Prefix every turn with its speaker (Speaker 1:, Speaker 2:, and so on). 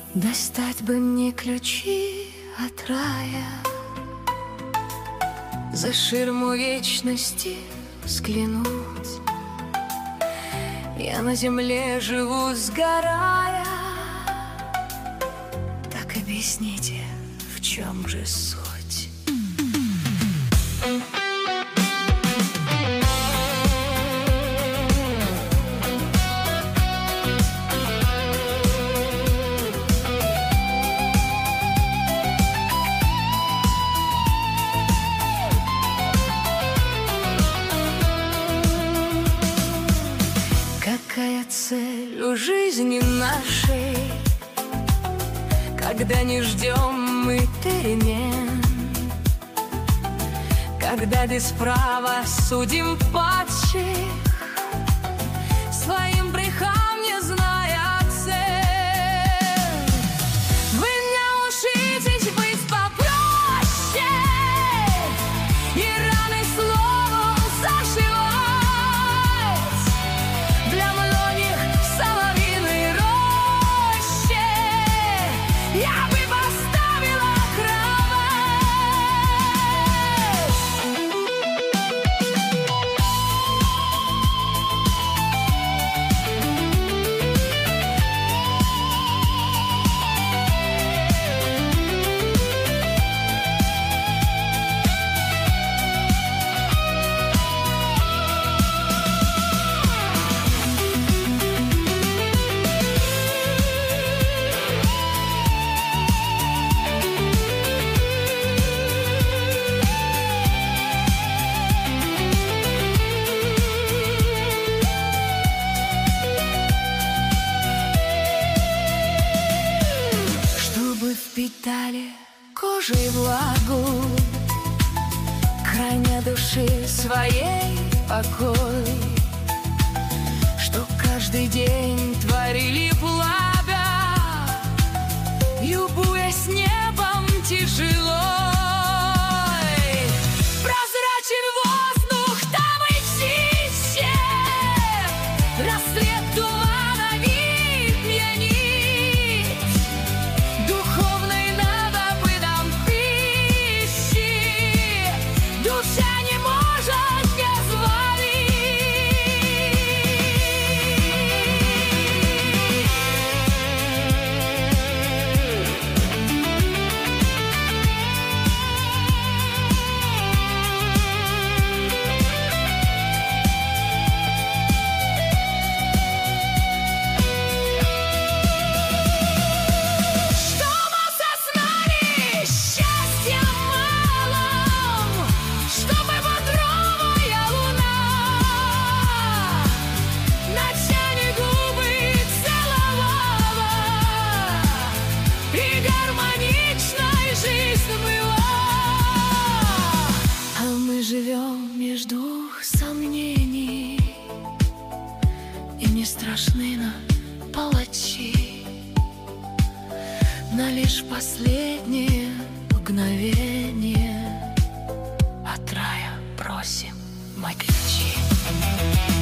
Speaker 1: Достать бы мне ключи от рая, за ширму вечности взглянуть. Я на земле живу, сгорая. Так объясните, в чем же суть? Какая цель у жизни нашей, когда не ждем мы перемен, когда без права судим падших, своим грехам не зная цен. Вы научитесь быть попроще и раны словом зашивать. Для многих соловьиной роще я бы поставила впитали кожей влагу, храня души своей покой, что каждый день творили пламя, любуясь небом тяжело. Прозрачен воздух, там и птище, рассвет тумана вид пьянит. Духовной надобытом пищи душа не может не живем между двух сомнений, и не страшны нам палачи, на лишь последнее мгновение от рая просим мы ключи.